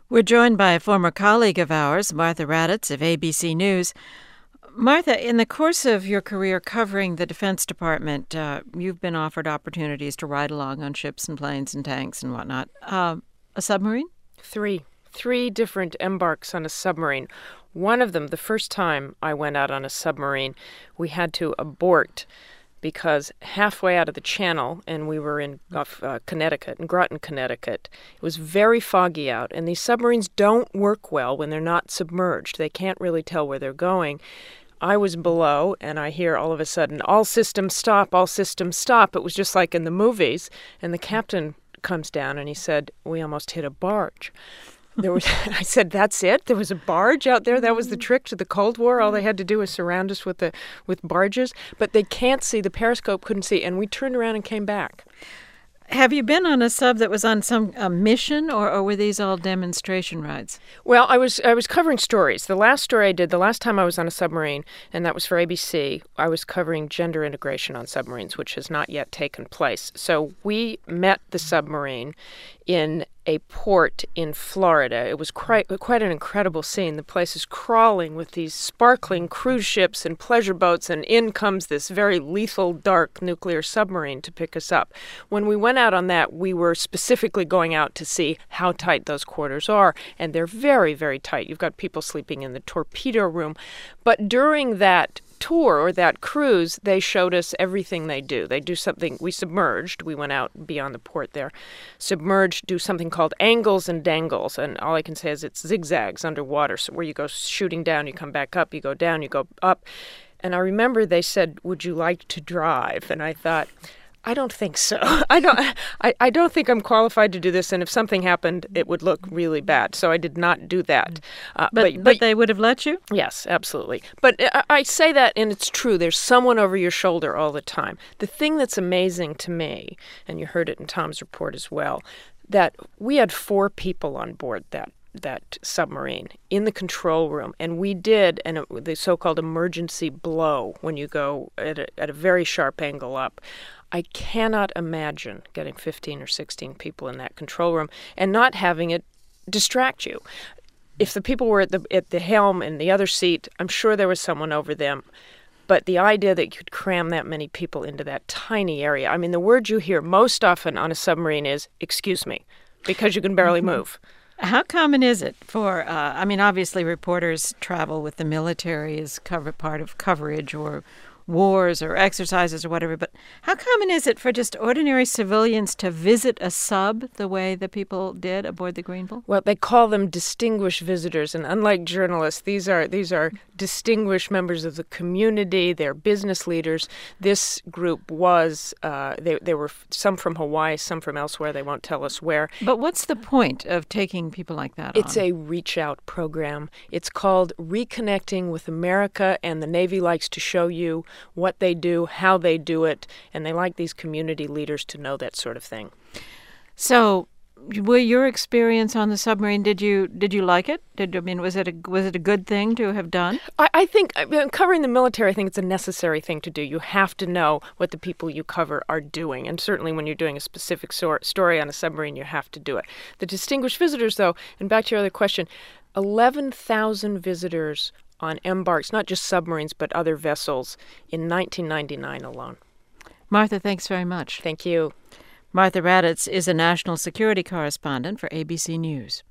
We're joined by a former colleague of ours, Martha Raddatz of ABC News. Martha, in the course of your career covering the Defense Department, you've been offered opportunities to ride along on ships and planes and tanks and whatnot. A submarine? Three different embarks on a submarine. One of them, the first time I went out on a submarine, we had to abort because halfway out of the channel, and we were in Connecticut, in Groton, Connecticut, it was very foggy out, and these submarines don't work well when they're not submerged. They can't really tell where they're going. I was below, and I hear all of a sudden, all systems stop, all systems stop. It was just like in the movies, and the captain comes down, and he said, we almost hit a barge. I said, that's it? There was a barge out there? That was the trick to the Cold War? All they had to do was surround us with barges? But they can't see. The periscope couldn't see. And we turned around and came back. Have you been on a sub that was on some mission, or were these all demonstration rides? Well, I was covering stories. The last story I did, the last time I was on a submarine, and that was for ABC, I was covering gender integration on submarines, which has not yet taken place. So we met the submarine in a port in Florida. It was quite an incredible scene. The place is crawling with these sparkling cruise ships and pleasure boats, and in comes this very lethal, dark nuclear submarine to pick us up. When we went out on that, we were specifically going out to see how tight those quarters are, and they're very, very tight. You've got people sleeping in the torpedo room. But during that tour or that cruise, they showed us everything they do. They do something, we submerged, we went out beyond the port there, submerged, do something called angles and dangles, and all I can say is it's zigzags underwater, so where you go shooting down, you come back up, you go down, you go up. And I remember they said, would you like to drive? And I thought, I don't think so. I don't think I'm qualified to do this, and if something happened, it would look really bad. So I did not do that. But they would have let you? Yes, absolutely. But I say that, and it's true. There's someone over your shoulder all the time. The thing that's amazing to me, and you heard it in Tom's report as well, that we had 4 people on board that submarine in the control room, and we did the so-called emergency blow when you go at a very sharp angle up. I cannot imagine getting 15 or 16 people in that control room and not having it distract you. If the people were at the helm and the other seat, I'm sure there was someone over them. But the idea that you could cram that many people into that tiny area, I mean, the word you hear most often on a submarine is, excuse me, because you can barely move. How common is it for, obviously reporters travel with the military as part of coverage or wars or exercises or whatever, but how common is it for just ordinary civilians to visit a sub the way the people did aboard the Greenville? Well, they call them distinguished visitors, and unlike journalists, these are distinguished members of the community. They're business leaders. This group was, they were some from Hawaii, some from elsewhere. They won't tell us where. But what's the point of taking people like that on? It's a reach-out program. It's called Reconnecting with America, and the Navy likes to show you what they do, how they do it, and they like these community leaders to know that sort of thing. So, your experience on the submarine, did you like it? Was it a good thing to have done? I think covering the military, I think it's a necessary thing to do. You have to know what the people you cover are doing, and certainly when you're doing a specific story on a submarine, you have to do it. The distinguished visitors, though, and back to your other question, 11,000 visitors on embarks, not just submarines, but other vessels, in 1999 alone. Martha, thanks very much. Thank you. Martha Raddatz is a national security correspondent for ABC News.